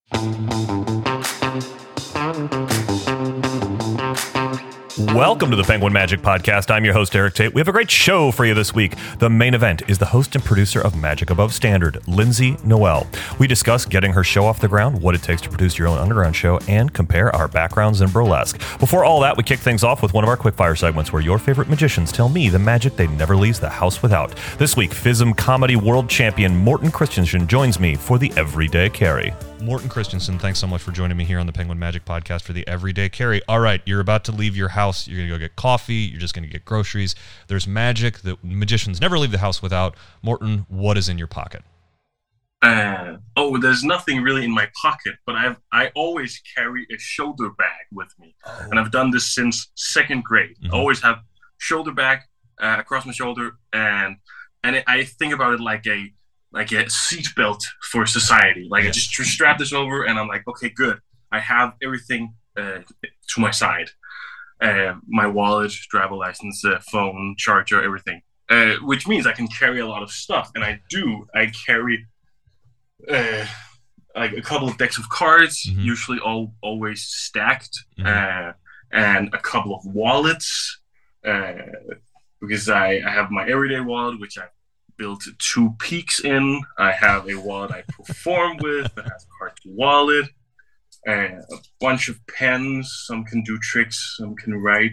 Welcome to the Penguin Magic Podcast. I'm your host, Eric Tate. We have a great show for you this week. The main event is the host and producer of Magic Above Standard, Lindsay Noel. We discuss getting her show off the ground, what it takes to produce your own underground show, and compare our backgrounds in burlesque. Before all that, we kick things off with one of our quickfire segments where your favorite magicians tell me the magic they never leaves the house without. This week, FISM Comedy World Champion Morten Christensen joins me for the Everyday Carry. Morten Christensen, thanks so much for joining me here on the Penguin Magic Podcast for the Everyday Carry. All right, you're about to leave your house. You're going to go get coffee. You're just going to get groceries. There's magic that magicians never leave the house without. Morten, what is in your pocket? There's nothing really in my pocket, but I always carry a shoulder bag with me. And I've done this since second grade. I always have shoulder bag across my shoulder, and I think about it like a seatbelt for society. I just strap this over, and I'm like, okay, good. I have everything to my side. My wallet, driver license, phone, charger, everything. Which means I can carry a lot of stuff, and I do. I carry like a couple of decks of cards, usually always stacked, and a couple of wallets, because I have my everyday wallet, which I built 2 peaks in. I have a wallet I perform with that has a cartoon wallet, a bunch of pens. Some can do tricks, some can write,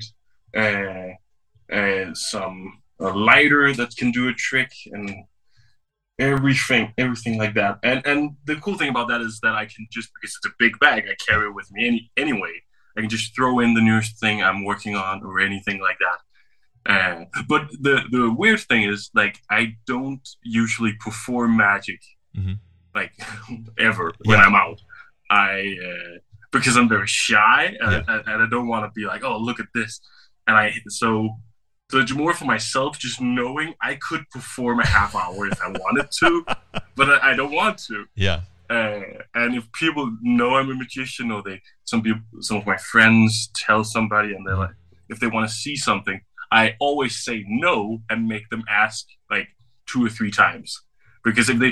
some a lighter that can do a trick, and everything like that. And the cool thing about that is that I can just, because it's a big bag, I carry it with me anyway. I can just throw in the newest thing I'm working on or anything like that. But the weird thing is, like, I don't usually perform magic like ever when I'm out. Because I'm very shy, and I don't want to be like, oh, look at this. And so it's more for myself, just knowing I could perform a half hour if I wanted to, but I don't want to. Yeah. And if people know I'm a magician, or some of my friends tell somebody, and they're like, if they want to see something, I always say no and make them ask like 2 or 3 times, because if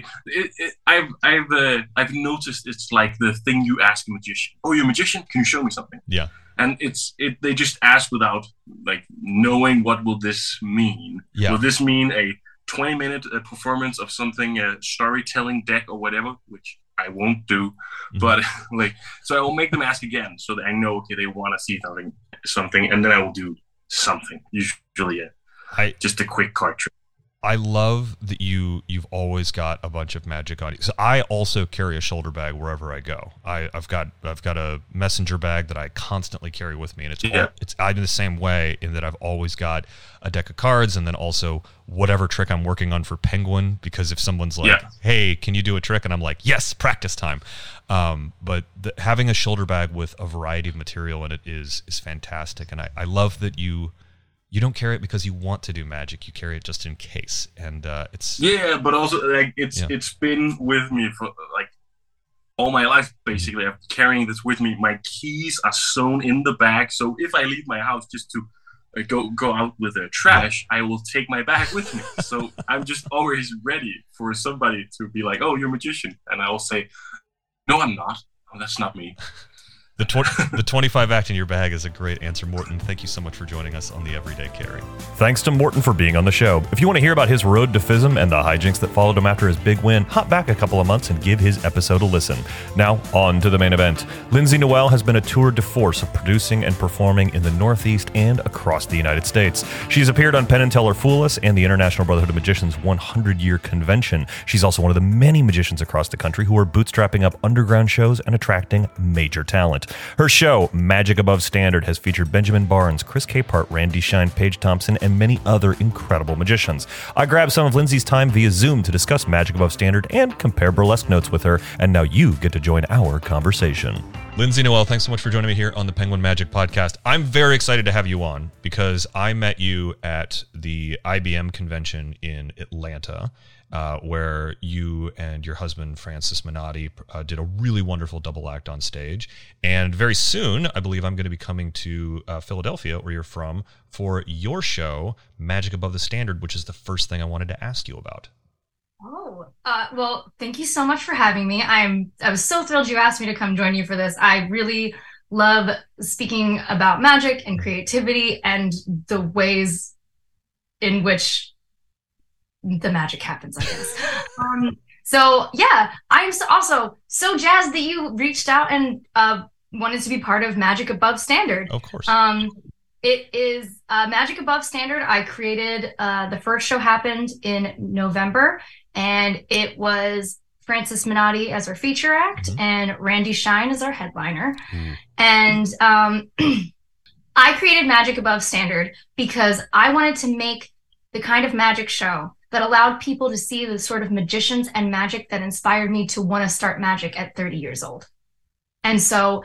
I've noticed it's like the thing you ask a magician. Oh, you're a magician? Can you show me something? Yeah. And they just ask without like knowing what will this mean. Yeah. Will this mean a 20-minute performance of something, a storytelling deck or whatever, which I won't do, but so I will make them ask again so that I know, okay, they want to see something, and then I will do something, usually just a quick card trick. I love that you've always got a bunch of magic on you. So I also carry a shoulder bag wherever I go. I've got a messenger bag that I constantly carry with me, and I'm the same way in that I've always got a deck of cards, and then also whatever trick I'm working on for Penguin, because if someone's like, hey, can you do a trick? And I'm like, yes, practice time. But having a shoulder bag with a variety of material in it is fantastic, and I love that you don't carry it because you want to do magic. You carry it just in case, and it's but also like it's been with me for like all my life. Basically, I'm carrying this with me. My keys are sewn in the bag, so if I leave my house just to go out with the trash, I will take my bag with me. So I'm just always ready for somebody to be like, "Oh, you're a magician," and I will say, "No, I'm not. Oh, that's not me." The 25 act in your bag is a great answer, Morten. Thank you so much for joining us on the Everyday Carry. Thanks to Morten for being on the show. If you want to hear about his road to FISM and the hijinks that followed him after his big win, hop back a couple of months and give his episode a listen. Now, on to the main event. Lindsay Noel has been a tour de force of producing and performing in the Northeast and across the United States. She's appeared on Penn and Teller Fool Us and the International Brotherhood of Magicians 100-year convention. She's also one of the many magicians across the country who are bootstrapping up underground shows and attracting major talent. Her show, Magic Above Standard, has featured Benjamin Barnes, Chris Capehart, Randy Shine, Paige Thompson, and many other incredible magicians. I grabbed some of Lindsay's time via Zoom to discuss Magic Above Standard and compare burlesque notes with her, and now you get to join our conversation. Lindsay Noel, thanks so much for joining me here on the Penguin Magic Podcast. I'm very excited to have you on because I met you at the IBM convention in Atlanta, where you and your husband, Francis Minotti, did a really wonderful double act on stage. And very soon, I believe I'm going to be coming to Philadelphia, where you're from, for your show, Magic Above the Standard, which is the first thing I wanted to ask you about. Oh, well, thank you so much for having me. I was so thrilled you asked me to come join you for this. I really love speaking about magic and creativity and the ways in which the magic happens, I guess. So yeah, I'm also so jazzed that you reached out and wanted to be part of Magic Above Standard. Of course. It is Magic Above Standard. I created the first show happened in November, and it was Francis Minotti as our feature act and Randy Shine as our headliner. And I created Magic Above Standard because I wanted to make the kind of magic show that allowed people to see the sort of magicians and magic that inspired me to want to start magic at 30 years old. And so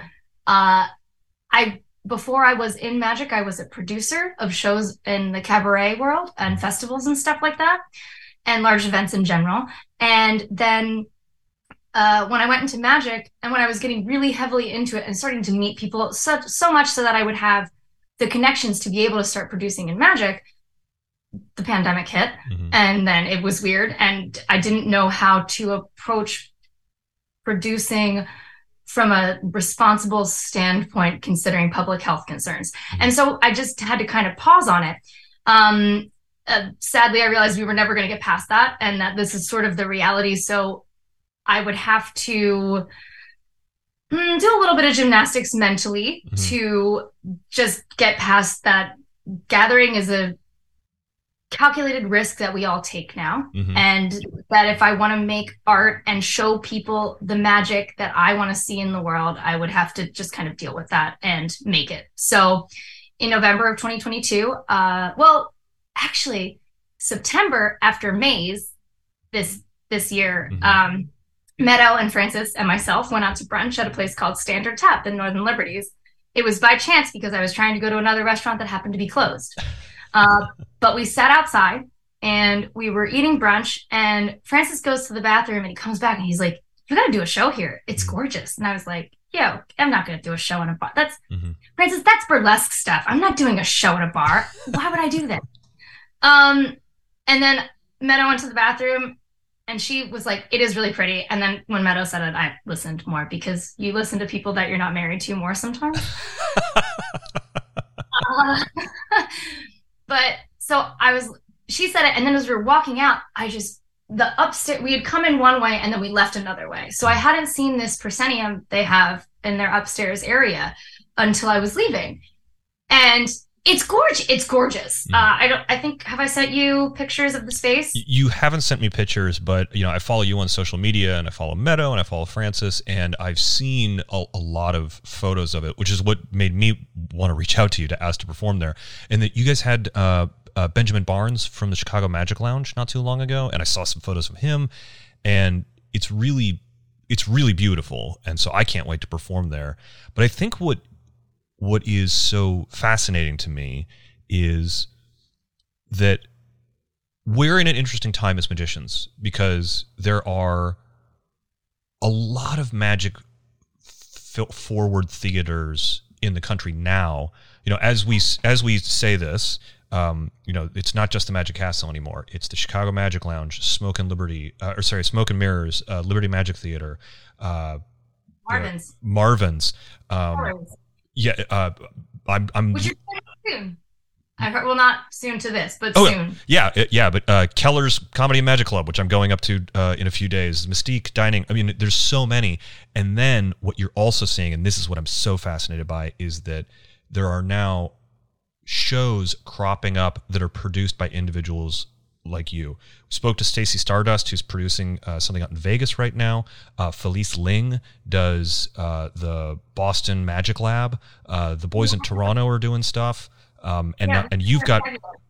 before I was in magic, I was a producer of shows in the cabaret world and festivals and stuff like that, and large events in general. And then when I went into magic and when I was getting really heavily into it and starting to meet people so much so that I would have the connections to be able to start producing in magic, the pandemic hit, and then it was weird, and I didn't know how to approach producing from a responsible standpoint considering public health concerns. And so I just had to kind of pause on it. Sadly, I realized we were never going to get past that, and that this is sort of the reality. So I would have to do a little bit of gymnastics mentally to just get past that. Gathering is a calculated risk that we all take now, and that if I want to make art and show people the magic that I want to see in the world, I would have to just kind of deal with that and make it. So in November of 2022, well, actually September after Maze this year, Meadow and Francis and myself went out to brunch at a place called Standard Tap in Northern Liberties. It was by chance because I was trying to go to another restaurant that happened to be closed. But we sat outside and we were eating brunch, and Francis goes to the bathroom and he comes back and he's like, "You got to do a show here. It's gorgeous." And I was like, "Yo, I'm not going to do a show in a bar. Francis, that's burlesque stuff. I'm not doing a show in a bar. Why would I do that?" And then Meadow went to the bathroom and she was like, "It is really pretty." And then when Meadow said it, I listened more, because you listen to people that you're not married to more sometimes. But so she said it, and then as we were walking out, the upstairs, we had come in one way and then we left another way. So I hadn't seen this proscenium they have in their upstairs area until I was leaving. And it's gorgeous. It's gorgeous. Have I sent you pictures of the space? You haven't sent me pictures, but I follow you on social media, and I follow Meadow, and I follow Francis, and I've seen a lot of photos of it, which is what made me want to reach out to you to ask to perform there. And that you guys had Benjamin Barnes from the Chicago Magic Lounge not too long ago, and I saw some photos of him, and it's really beautiful, and so I can't wait to perform there. But I think what is so fascinating to me is that we're in an interesting time as magicians, because there are a lot of magic forward theaters in the country now. As we say this, it's not just the Magic Castle anymore. It's the Chicago Magic Lounge, Smoke and Mirrors, Liberty Magic Theater, Marvin's. Yeah, I'm. Which is soon. I've heard, well, not soon to this, but soon. Yeah. But Keller's Comedy and Magic Club, which I'm going up to in a few days. Mystique Dining. I mean, there's so many. And then what you're also seeing, and this is what I'm so fascinated by, is that there are now shows cropping up that are produced by individuals like you. We spoke to Stacey Stardust, who's producing something out in Vegas right now. Felice Ling does the Boston Magic Lab. The boys in Toronto are doing stuff. And you've got...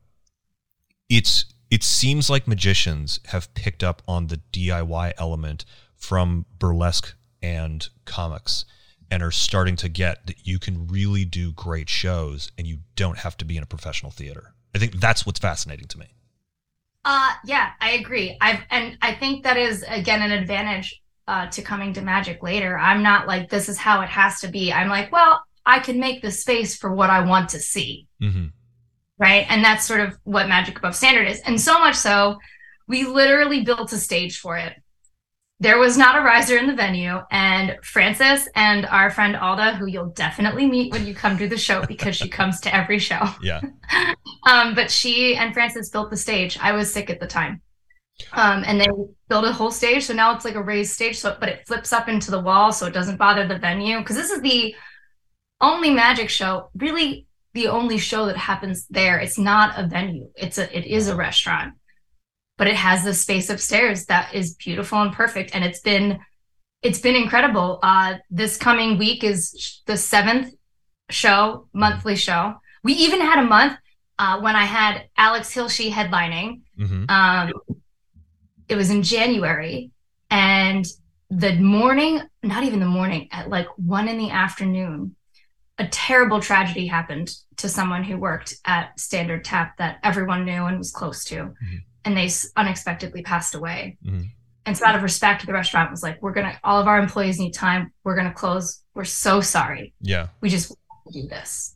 It seems like magicians have picked up on the DIY element from burlesque and comics, and are starting to get that you can really do great shows and you don't have to be in a professional theater. I think that's what's fascinating to me. Yeah, I agree. I think that is, again, an advantage to coming to magic later. I'm not like, this is how it has to be. I'm like, well, I can make the space for what I want to see. Right. And that's sort of what Magic Above Standard is. And so much so, We literally built a stage for it. There was not a riser in the venue, and Frances and our friend Alda, who you'll definitely meet when you come to the show because she comes to every show. Yeah. But she and Frances built the stage. I was sick at the time. And they built a whole stage. So now it's like a raised stage, but it flips up into the wall so it doesn't bother the venue. Because this is the only magic show, really the only show that happens there. It's not a venue. It is a restaurant. But it has this space upstairs that is beautiful and perfect. And it's been incredible. This coming week is the 7th monthly show. We even had a month when I had Alex Hilsey headlining. Mm-hmm. It was in January, and the morning, not even the morning, at like 1 p.m, a terrible tragedy happened to someone who worked at Standard Tap that everyone knew and was close to. Mm-hmm. And they unexpectedly passed away. Mm-hmm. And so out of respect, the restaurant was like, all of our employees need time. We're going to close. We're so sorry. Yeah. We just want to do this.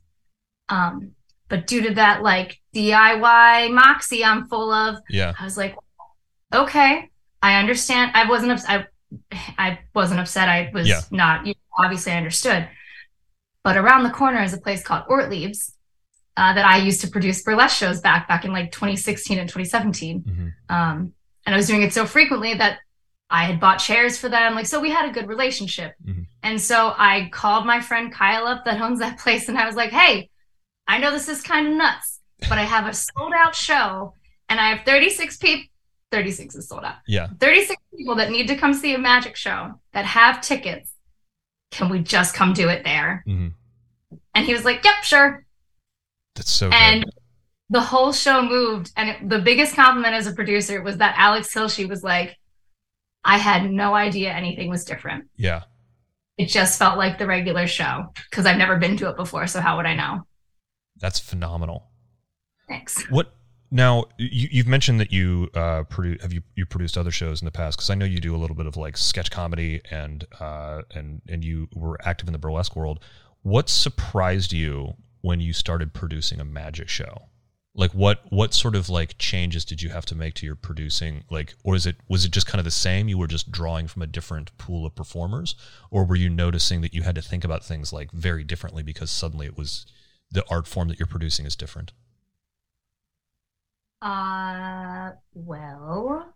But due to that, like, DIY moxie I'm full of, yeah, I was like, okay, I understand. I wasn't upset. I was not, obviously I understood. But around the corner is a place called Ortlieb's that I used to produce burlesque shows back in like 2016 and 2017. Mm-hmm. And I was doing it so frequently that I had bought chairs for them. Like, so we had a good relationship. Mm-hmm. And so I called my friend Kyle up that owns that place. And I was like, hey, I know this is kind of nuts, but I have a sold out show and I have 36 people. 36 is sold out. Yeah. 36 people that need to come see a magic show that have tickets. Can we just come do it there? Mm-hmm. And he was like, yep, sure. That's so and good. The whole show moved. And the biggest compliment as a producer was that Alex Hilsey was like, I had no idea anything was different. Yeah. It just felt like the regular show because I've never been to it before. So how would I know? That's phenomenal. Thanks. Now, you've mentioned that you produced other shows in the past, because I know you do a little bit of like sketch comedy and you were active in the burlesque world. What surprised you when you started producing a magic show? Like what sort of like changes did you have to make to your producing? Like, or was it just kind of the same? You were just drawing from a different pool of performers, or were you noticing that you had to think about things like very differently because suddenly it was the art form that you're producing is different? Well,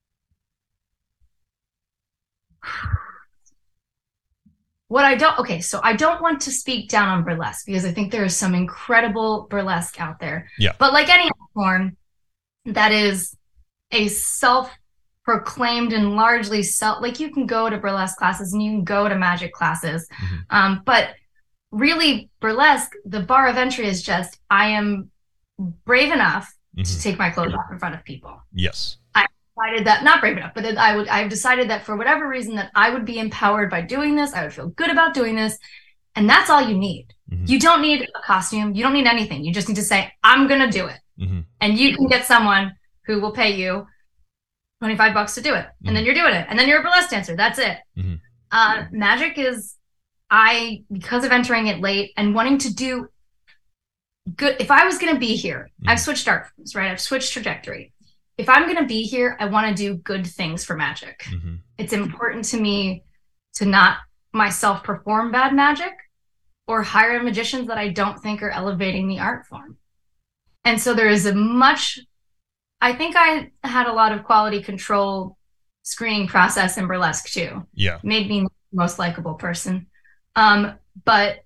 so I don't want to speak down on burlesque because I think there is some incredible burlesque out there. Yeah. But like any form that is a self-proclaimed and largely like you can go to burlesque classes and you can go to magic classes. Mm-hmm. But really burlesque, the bar of entry is just, I am brave enough to take my clothes off in front of people. Yes. I decided that, not brave enough, but I've decided that for whatever reason that I would be empowered by doing this. I would feel good about doing this. And that's all you need. Mm-hmm. You don't need a costume. You don't need anything. You just need to say, I'm going to do it. Mm-hmm. And you can get someone who will pay you $25 to do it. Mm-hmm. And then you're doing it. And then you're a burlesque dancer. That's it. Mm-hmm. Magic is, because of entering it late and wanting to do good. If I was going to be here, I've switched art forms, right? I've switched trajectory. If I'm going to be here, I want to do good things for magic. Mm-hmm. It's important to me to not myself perform bad magic or hire magicians that I don't think are elevating the art form. And so there is I think I had a lot of quality control screening process in burlesque too. Yeah. Made me the most likable person. But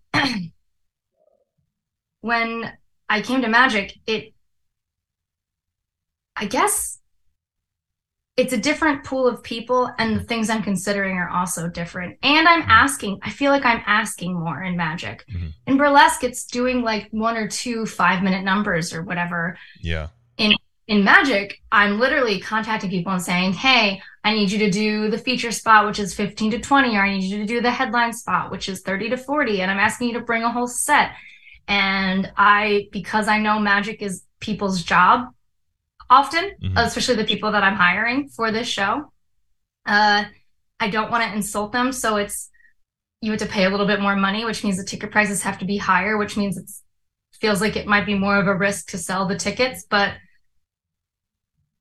when I came to magic, I guess it's a different pool of people and the things I'm considering are also different. And I feel like I'm asking more in magic. Mm-hmm. In burlesque, it's doing like 1 or 2 5-minute numbers or whatever. Yeah. In magic, I'm literally contacting people and saying, hey, I need you to do the feature spot, which is 15 to 20, or I need you to do the headline spot, which is 30 to 40. And I'm asking you to bring a whole set. And because I know magic is people's job often, especially the people that I'm hiring for this show, I don't want to insult them. So you have to pay a little bit more money, which means the ticket prices have to be higher, which means feels like it might be more of a risk to sell the tickets. But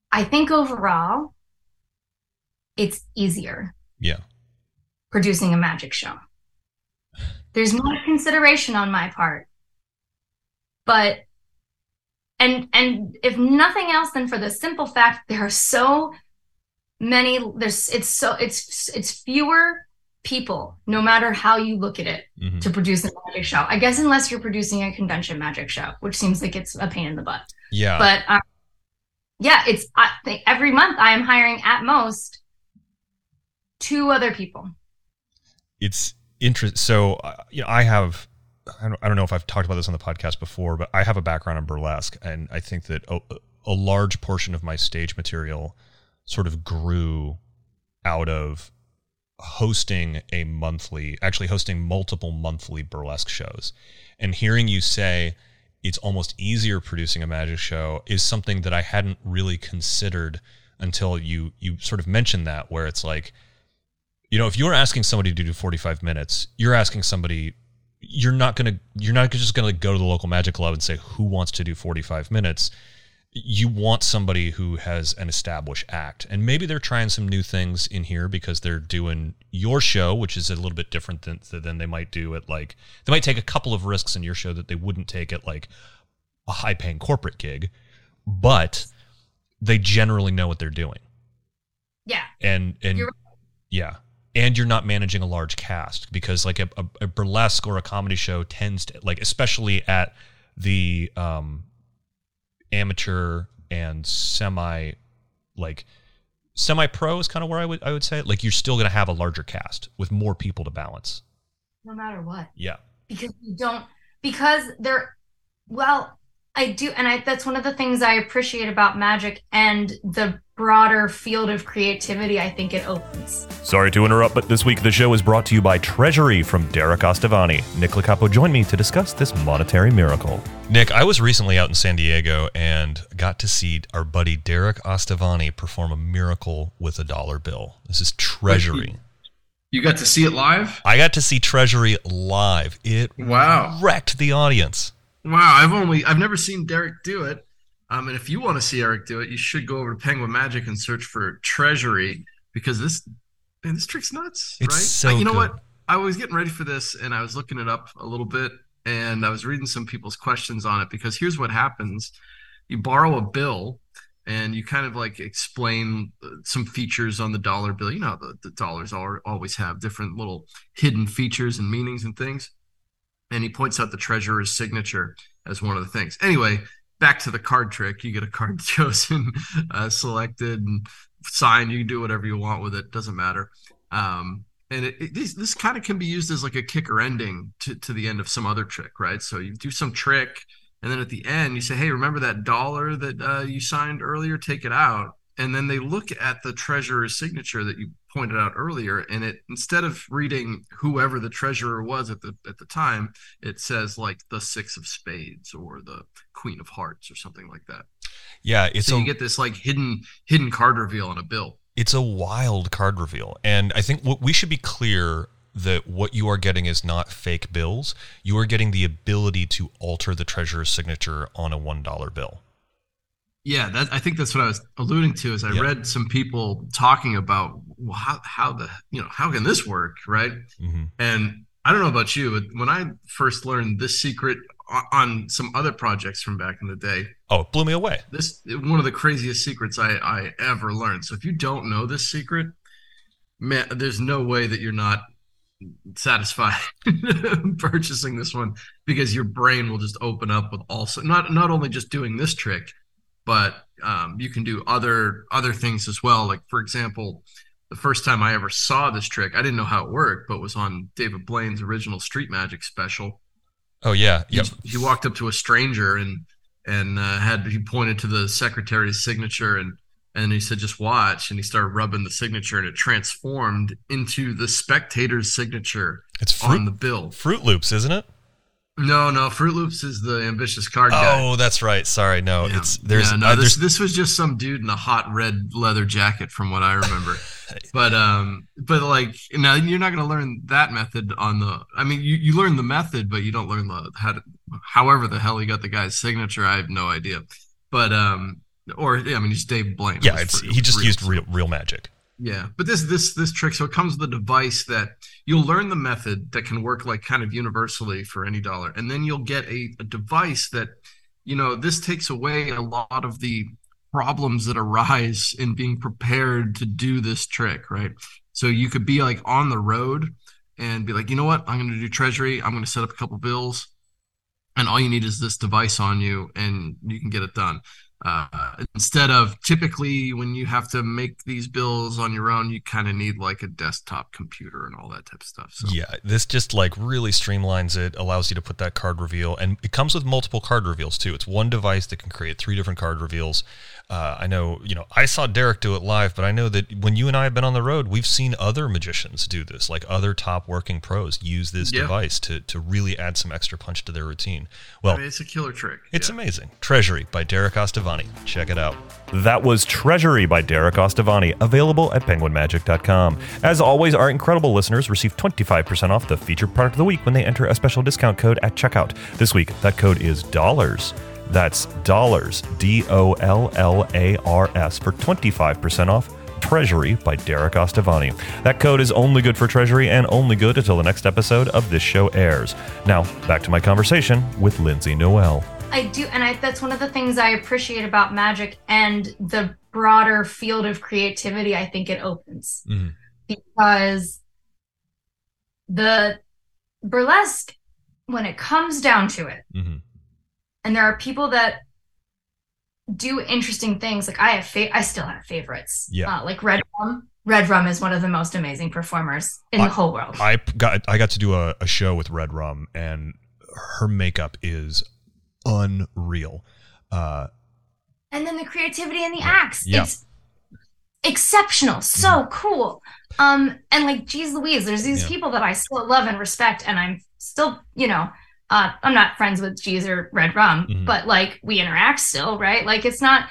I think overall, it's easier Yeah. producing a magic show. There's more consideration on my part, but and if nothing else, then for the simple fact there are so many. It's fewer people, no matter how you look at it, to produce a magic show. I guess unless you're producing a convention magic show, which seems like it's a pain in the butt. Yeah. But yeah, I think every month I am hiring at most 2 other people. It's interesting. So, I don't know if I've talked about this on the podcast before, but I have a background in burlesque, and I think that a large portion of my stage material sort of grew out of hosting multiple monthly burlesque shows. And hearing you say it's almost easier producing a magic show is something that I hadn't really considered until you sort of mentioned that, where it's like, if you're asking somebody to do 45 minutes, you're asking somebody, you're not just going to go to the local magic club and say, who wants to do 45 minutes? You want somebody who has an established act. And maybe they're trying some new things in here because they're doing your show, which is a little bit different than they might do at they might take a couple of risks in your show that they wouldn't take at like a high paying corporate gig, but they generally know what they're doing. Yeah. And yeah. And you're not managing a large cast, because like a burlesque or a comedy show tends to, like, especially at the amateur and semi-pro is kind of where I would say, like, you're still going to have a larger cast with more people to balance. No matter what. Yeah. I do, and that's one of the things I appreciate about magic and the broader field of creativity I think it opens. Sorry to interrupt, but this week the show is brought to you by Treasury from Derek Ostavani. Nick Locapo joined me to discuss this monetary miracle. Nick, I was recently out in San Diego and got to see our buddy Derek Ostavani perform a miracle with a dollar bill. This is Treasury. You got to see it live? I got to see Treasury live. It wrecked the audience. Wow, I've never seen Derek do it. And if you want to see Eric do it, you should go over to Penguin Magic and search for Treasury, because this trick's nuts, it's right? So you know good. what? I was getting ready for this and I was looking it up a little bit, and I was reading some people's questions on it, because here's what happens. You borrow a bill and you kind of like explain some features on the dollar bill. You know, the dollars always have different little hidden features and meanings and things. And he points out the treasurer's signature as one of the things. Anyway, back to the card trick. You get a card chosen, selected, and signed. You can do whatever you want with it. Doesn't matter. And this kind of can be used as like a kicker ending to the end of some other trick, right? So you do some trick, and then at the end you say, hey, remember that dollar that you signed earlier? Take it out. And then they look at the treasurer's signature that you pointed out earlier, and it, instead of reading whoever the treasurer was at the time, it says like the 6 of spades or the Queen of Hearts or something like that. Yeah, you get this like hidden card reveal on a bill. It's a wild card reveal, and I think what we should be clear that what you are getting is not fake bills. You are getting the ability to alter the treasurer's signature on a $1 bill. Yeah, I think that's what I was alluding to. Is I read some people talking about how can this work, right? Mm-hmm. And I don't know about you, but when I first learned this secret on some other projects from back in the day, it blew me away. This one of the craziest secrets I ever learned. So if you don't know this secret, man, there's no way that you're not satisfied purchasing this one, because your brain will just open up with also not only just doing this trick, but you can do other things as well. Like, for example, the first time I ever saw this trick, I didn't know how it worked, but it was on David Blaine's original Street Magic special. Oh yeah, yep. He walked up to a stranger and he pointed to the secretary's signature and he said, "Just watch." And he started rubbing the signature, and it transformed into the spectator's signature. It's on the bill. Fruit Loops, isn't it? No, Fruit Loops is the ambitious card guy. Oh, that's right. Sorry, no. Yeah. This was just some dude in a hot red leather jacket, from what I remember. but like, now you're not going to learn that method on the. I mean, you learn the method, but you don't learn however the hell he got the guy's signature. I have no idea. But Or I mean, it's Dave Blaine. Yeah, he just used real magic. Yeah, but this trick, so it comes with a device that you'll learn the method that can work like kind of universally for any dollar, and then you'll get a device that, this takes away a lot of the problems that arise in being prepared to do this trick, right? So you could be like on the road and be like, you know what, I'm going to do treasury, I'm going to set up a couple bills, and all you need is this device on you, and you can get it done. Instead of typically when you have to make these bills on your own, you kind of need like a desktop computer and all that type of stuff. So. Yeah, this just like really streamlines it, allows you to put that card reveal, and it comes with multiple card reveals too. It's one device that can create 3 different card reveals. I know, I saw Derek do it live, but I know that when you and I have been on the road, we've seen other magicians do this, like other top working pros use this device to really add some extra punch to their routine. Well, I mean, it's a killer trick. It's amazing. Treasury by Derek Ostavani. Check it out. That was Treasury by Derek Ostavani, available at penguinmagic.com. As always, our incredible listeners receive 25% off the featured product of the week when they enter a special discount code at checkout. This week, that code is dollars. That's dollars, DOLLARS, for 25% off Treasury by Derek Ostavani. That code is only good for Treasury and only good until the next episode of this show airs. Now, back to my conversation with Lindsay Noel. I do, and that's one of the things I appreciate about magic and the broader field of creativity I think it opens. Mm-hmm. Because the burlesque, when it comes down to it, mm-hmm. and there are people that do interesting things. Like I still have favorites. Yeah. Like Red Rum. Red Rum is one of the most amazing performers in the whole world. I got to do a show with Red Rum, and her makeup is unreal. And then the creativity in the acts. Yeah. It's exceptional. So cool. And like, geez Louise, there's these people that I still love and respect, and I'm still, I'm not friends with G's or Red Rum, but like we interact still, right? Like it's not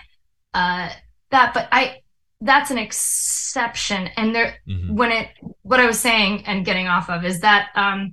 that's an exception. And there, what I was saying and getting off of is that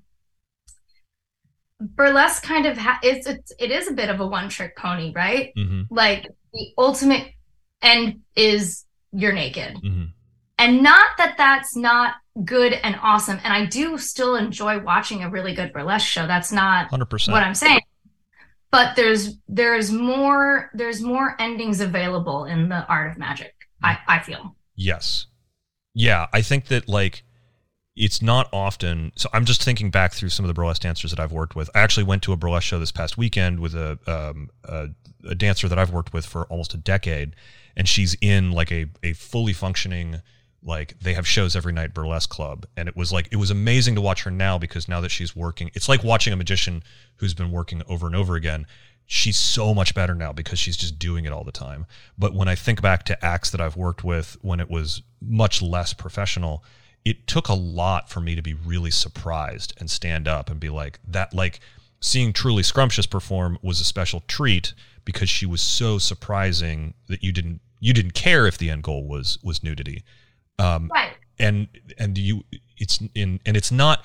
burlesque kind of it is a bit of a one-trick pony, right? Like the ultimate end is you're naked, and not that that's not good and awesome, and I do still enjoy watching a really good burlesque show. That's not 100% what I'm saying, but there's more endings available in the art of magic. I feel. Yes, yeah, I think that like it's not often. So I'm just thinking back through some of the burlesque dancers that I've worked with. I actually went to a burlesque show this past weekend with a dancer that I've worked with for almost a decade, and she's in like a fully functioning, like they have shows every night burlesque club. And it was amazing to watch her now, because now that she's working, it's like watching a magician who's been working over and over again. She's so much better now because she's just doing it all the time. But when I think back to acts that I've worked with when it was much less professional, it took a lot for me to be really surprised and stand up and be like that. Like seeing Truly Scrumptious perform was a special treat because she was so surprising that you didn't care if the end goal was nudity. Right. And it's not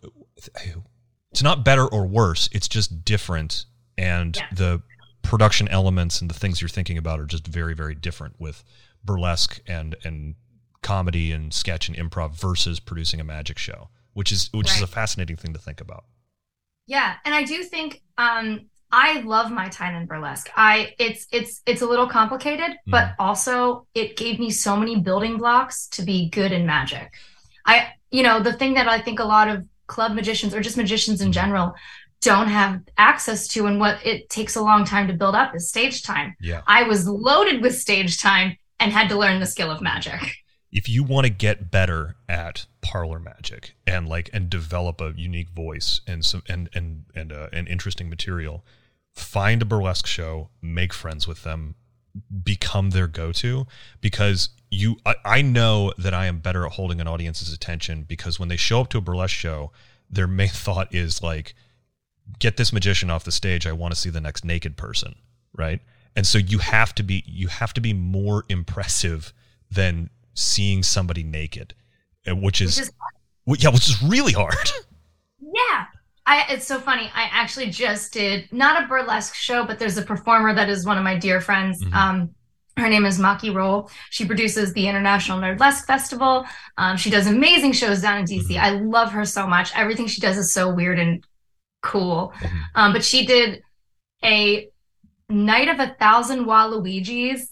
better or worse. It's just different. And the production elements and the things you're thinking about are just very, very different with burlesque and comedy and sketch and improv versus producing a magic show, which is a fascinating thing to think about. Yeah. And I do think, I love my time in burlesque. It's a little complicated, but also it gave me so many building blocks to be good in magic. The thing that I think a lot of club magicians or just magicians in general don't have access to, and what it takes a long time to build up, is stage time. Yeah. I was loaded with stage time and had to learn the skill of magic. If you want to get better at parlor magic and develop a unique voice and an interesting material, find a burlesque show, make friends with them, become their go-to, because I know that I am better at holding an audience's attention, because when they show up to a burlesque show, their main thought is like, get this magician off the stage. I want to see the next naked person, right? And so you have to be more impressive than seeing somebody naked, which is really hard. Yeah. It's so funny. I actually just did not a burlesque show, but there's a performer that is one of my dear friends. Her name is Maki Roll. She produces the International Nerdlesque Festival. She does amazing shows down in DC. I love her so much. Everything she does is so weird and cool. But she did a Night of 1,000 Waluigis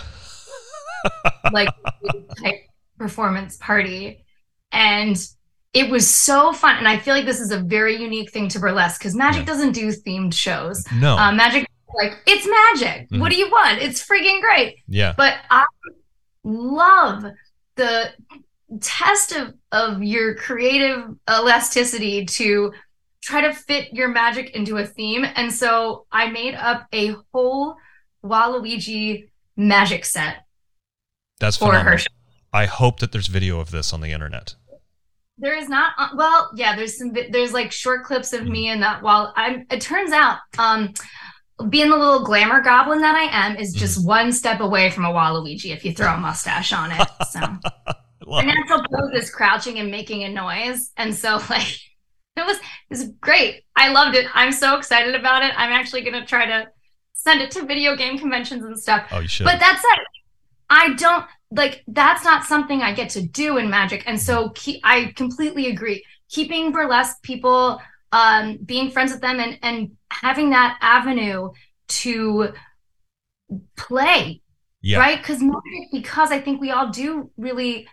like type performance party, and it was so fun. And I feel like this is a very unique thing to burlesque, because Magic doesn't do themed shows. No, Magic, like, it's Magic. What do you want? It's freaking great. Yeah. But I love the test of your creative elasticity to try to fit your magic into a theme. And so I made up a whole Waluigi magic set. That's for phenomenal. her show. I hope that there's video of this on the internet. There is not. Well, yeah, there's like short clips of me in that. It turns out, being the little glamour goblin that I am is just one step away from a Waluigi if you throw a mustache on it. So my natural pose is crouching and making a noise, and so like it was great. I loved it. I'm so excited about it. I'm actually gonna try to send it to video game conventions and stuff. Oh, you should. But that's it. I don't like. That's not something I get to do in Magic, and so I completely agree. Keeping burlesque people, being friends with them, and having that avenue to play, right? Because I think we all do really.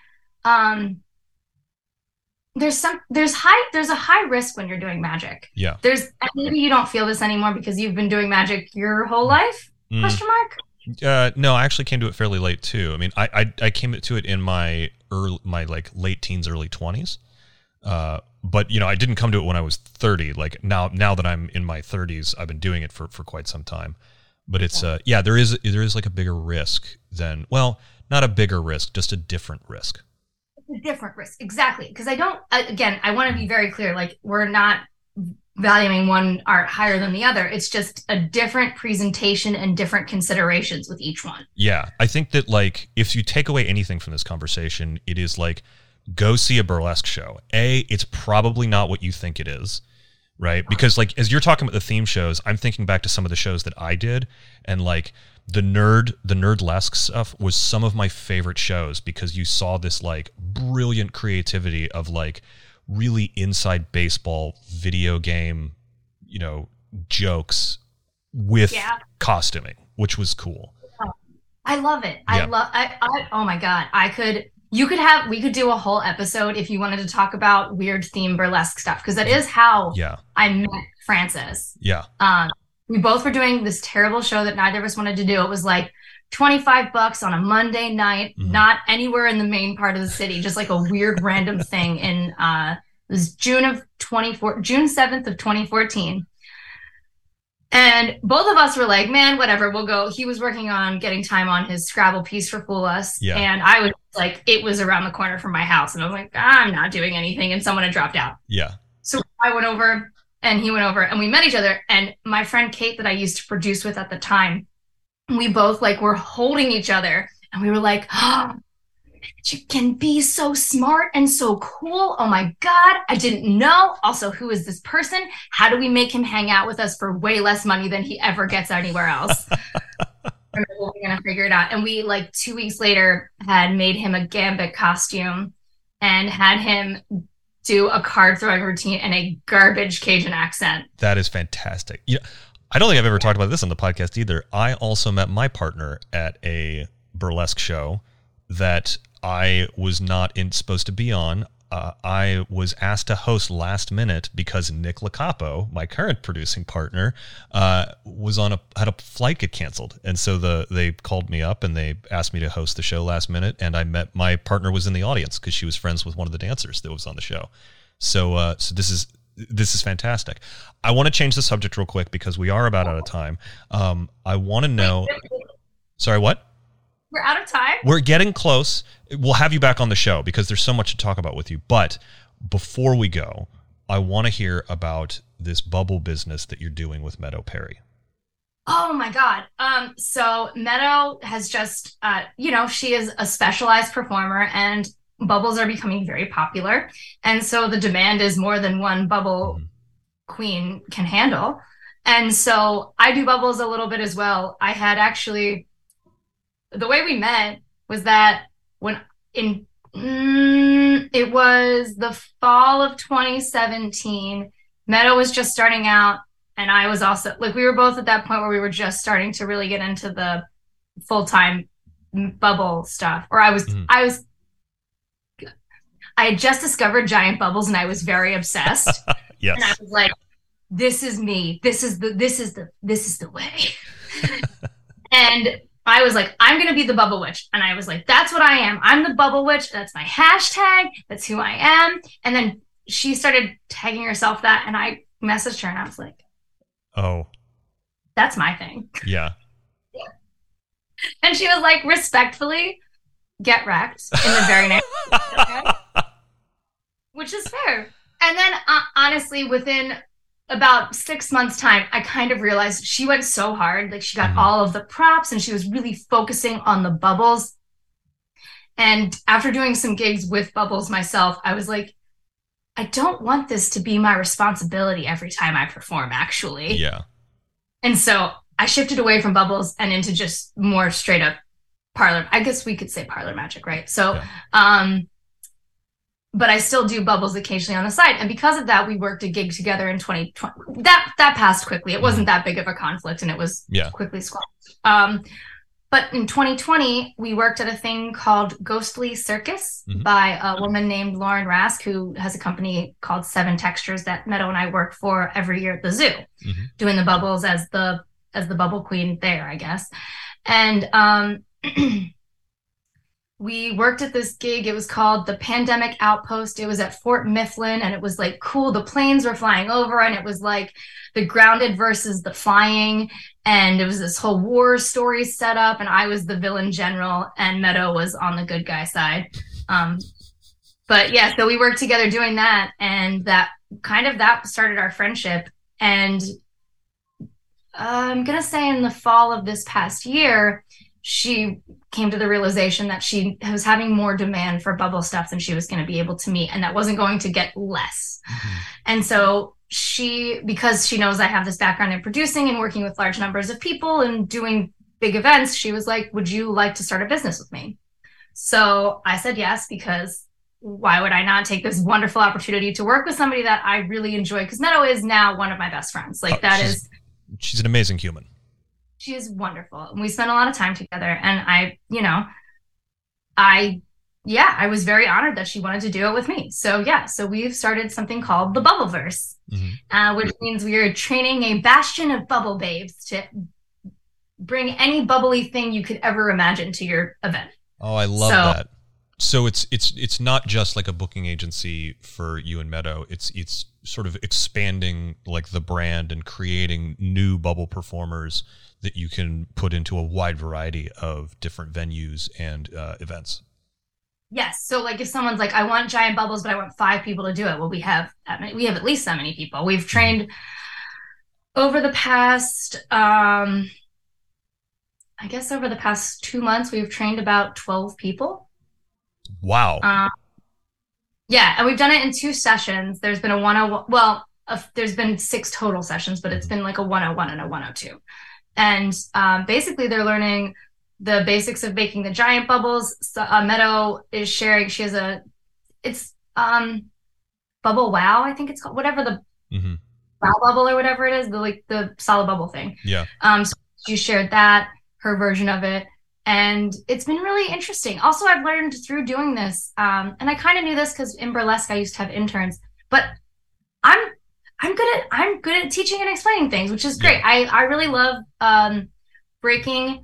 There's a high risk when you're doing Magic. Yeah. Maybe you don't feel this anymore because you've been doing Magic your whole life? Question mark? No, I actually came to it fairly late too. I mean, I came to it in my like late teens, early 20s. But I didn't come to it when I was 30. Like now that I'm in my 30s, I've been doing it for quite some time. But it's there is like a bigger risk than, well, not a bigger risk, just a different risk. It's a different risk, exactly. Because I want to be very clear. Like, we're not valuing one art higher than the other. It's just a different presentation and different considerations with each one. Yeah, I think that, like, if you take away anything from this conversation, it is like, go see a burlesque show. It's probably not what you think it is, right? Because, like, as you're talking about the theme shows, I'm thinking back to some of the shows that I did, and like the nerdlesque stuff was some of my favorite shows, because you saw this like brilliant creativity of like really inside baseball video game, jokes with costuming, which was cool. I love it. Oh my God. We could do a whole episode if you wanted to talk about weird theme burlesque stuff, because that is how I met Francis. Yeah. We both were doing this terrible show that neither of us wanted to do. It was like $25 on a Monday night, not anywhere in the main part of the city, just like a weird random thing in it was June 7th of 2014. And both of us were like, man, whatever, we'll go. He was working on getting time on his Scrabble piece for Fool Us. Yeah. And I was like, it was around the corner from my house. And I was like, I'm not doing anything. And someone had dropped out. Yeah. So I went over and he went over and we met each other. And my friend Kate that I used to produce with at the time, we both like were holding each other and we were like, oh, you can be so smart and so cool. Oh my God, I didn't know. Also, who is this person? How do we make him hang out with us for way less money than he ever gets anywhere else? We're going to figure it out. And we, like 2 weeks later, had made him a Gambit costume and had him do a card throwing routine and a garbage Cajun accent. That is fantastic. I don't think I've ever talked about this on the podcast either. I also met my partner at a burlesque show that I was not supposed to be on. I was asked to host last minute because Nick Lacapo, my current producing partner, was had a flight get canceled, and so they called me up and they asked me to host the show last minute. And I met my partner was in the audience because she was friends with one of the dancers that was on the show. So this is fantastic. I want to change the subject real quick because we are about out of time. I want to know. Sorry, what? We're out of time. We're getting close. We'll have you back on the show because there's so much to talk about with you. But before we go, I want to hear about this bubble business that you're doing with Meadow Perry. Oh my God. So Meadow has just, she is a specialized performer and bubbles are becoming very popular. And so the demand is more than one bubble queen can handle. And so I do bubbles a little bit as well. I had actually the way we met was that it was the fall of 2017. Meadow was just starting out, and I was also like, we were both at that point where we were just starting to really get into the full-time bubble stuff. Or I had just discovered giant bubbles, and I was very obsessed. Yes. And I was like, this is me. This is the way. And I was like, I'm going to be the bubble witch. And I was like, that's what I am. I'm the bubble witch. That's my hashtag. That's who I am. And then she started tagging herself that. And I messaged her and I was like, oh, that's my thing. Yeah. And she was like, respectfully, get wrecked in the very next okay? Which is fair. And then honestly, within about 6 months' time, I kind of realized she went so hard. Like, she got all of the props and she was really focusing on the bubbles. And after doing some gigs with bubbles myself, I was like, I don't want this to be my responsibility every time I perform, actually. Yeah. And so I shifted away from bubbles and into just more straight up parlor. I guess we could say parlor magic, right? So, but I still do bubbles occasionally on the side. And because of that, we worked a gig together in 2020. That passed quickly. It wasn't that big of a conflict, and it was quickly squashed. But in 2020, we worked at a thing called Ghostly Circus by a woman named Lauren Rask, who has a company called Seven Textures that Meadow and I work for every year at the zoo, doing the bubbles as the bubble queen there, I guess. And we worked at this gig. It was called the Pandemic Outpost. It was at Fort Mifflin, and it was like cool. The planes were flying over, and it was like the grounded versus the flying. And it was this whole war story set up, and I was the villain general, and Meadow was on the good guy side. But yeah, so we worked together doing that, and that started our friendship. And I'm going to say in the fall of this past year, she came to the realization that she was having more demand for bubble stuff than she was going to be able to meet, and that wasn't going to get less. And so because she knows I have this background in producing and working with large numbers of people and doing big events, she was like, would you like to start a business with me? So I said yes, because why would I not take this wonderful opportunity to work with somebody that I really enjoy? Because Meadow is now one of my best friends. Like, she's an amazing human. She is wonderful. And we spent a lot of time together. And I was very honored that she wanted to do it with me. So we've started something called the Bubbleverse, which means we are training a bastion of bubble babes to bring any bubbly thing you could ever imagine to your event. Oh, I love that. So it's not just like a booking agency for you and Meadow. It's sort of expanding like the brand and creating new bubble performers that you can put into a wide variety of different venues and events. Yes. So like if someone's like, I want giant bubbles, but I want 5 people to do it. Well, we have at least that many people. We've trained over the past, over the past 2 months, we've trained about 12 people. Wow. Yeah. And we've done it in 2 sessions. There's been a 101. There's been 6 total sessions, but it's been like a 101 and a 102. And basically they're learning the basics of making the giant bubbles. So, Meadow is sharing. She has it's Bubble Wow, I think it's called, whatever the Wow Bubble or whatever it is, the solid bubble thing. Yeah. So she shared her version of it, and it's been really interesting. Also, I've learned through doing this, and I kind of knew this because in burlesque I used to have interns, but I'm good at teaching and explaining things, which is great. Yeah. I really love breaking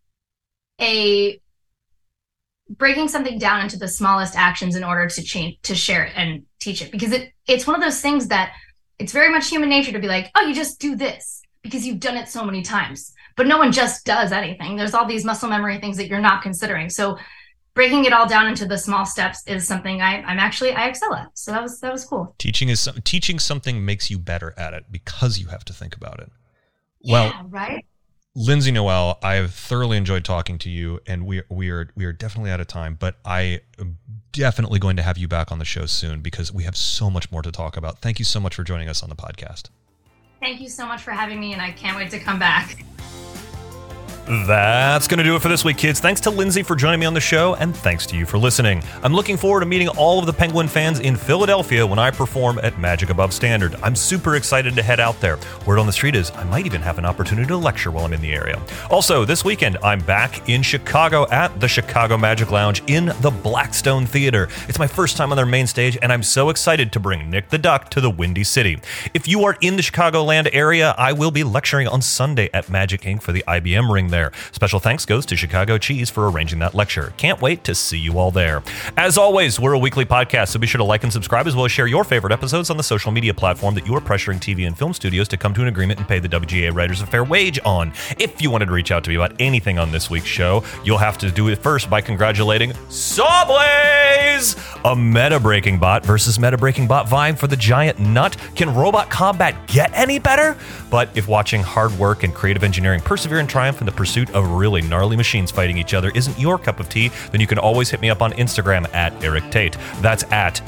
something down into the smallest actions in order to share it and teach it, because it's one of those things that it's very much human nature to be like, oh, you just do this because you've done it so many times, but no one just does anything. There's all these muscle memory things that you're not considering. So breaking it all down into the small steps is something I excel at. So that was cool. Teaching something makes you better at it because you have to think about it. Yeah, well, right. Lindsay Noel, I have thoroughly enjoyed talking to you, and we are definitely out of time, but I am definitely going to have you back on the show soon because we have so much more to talk about. Thank you so much for joining us on the podcast. Thank you so much for having me, and I can't wait to come back. That's going to do it for this week, kids. Thanks to Lindsay for joining me on the show, and thanks to you for listening. I'm looking forward to meeting all of the Penguin fans in Philadelphia when I perform at Magic Above Standard. I'm super excited to head out there. Word on the street is I might even have an opportunity to lecture while I'm in the area. Also, this weekend, I'm back in Chicago at the Chicago Magic Lounge in the Blackstone Theater. It's my first time on their main stage, and I'm so excited to bring Nick the Duck to the Windy City. If you are in the Chicagoland area, I will be lecturing on Sunday at Magic Inc. for the IBM ring there. Special thanks goes to Chicago Cheese for arranging that lecture. Can't wait to see you all there. As always, we're a weekly podcast, so be sure to like and subscribe as well as share your favorite episodes on the social media platform that you are pressuring TV and film studios to come to an agreement and pay the WGA writers a fair wage on. If you wanted to reach out to me about anything on this week's show, you'll have to do it first by congratulating Sawblaze! A meta-breaking bot versus meta-breaking bot vibe for the giant nut. Can robot combat get any better? But if watching hard work and creative engineering persevere and triumph in the pursuit of really gnarly machines fighting each other isn't your cup of tea, then you can always hit me up on Instagram at Eric Tate. That's at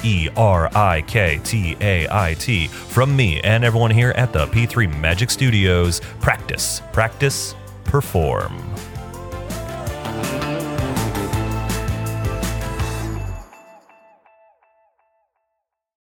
ERIKTAIT. From me and everyone here at the P3 Magic Studios, practice, perform.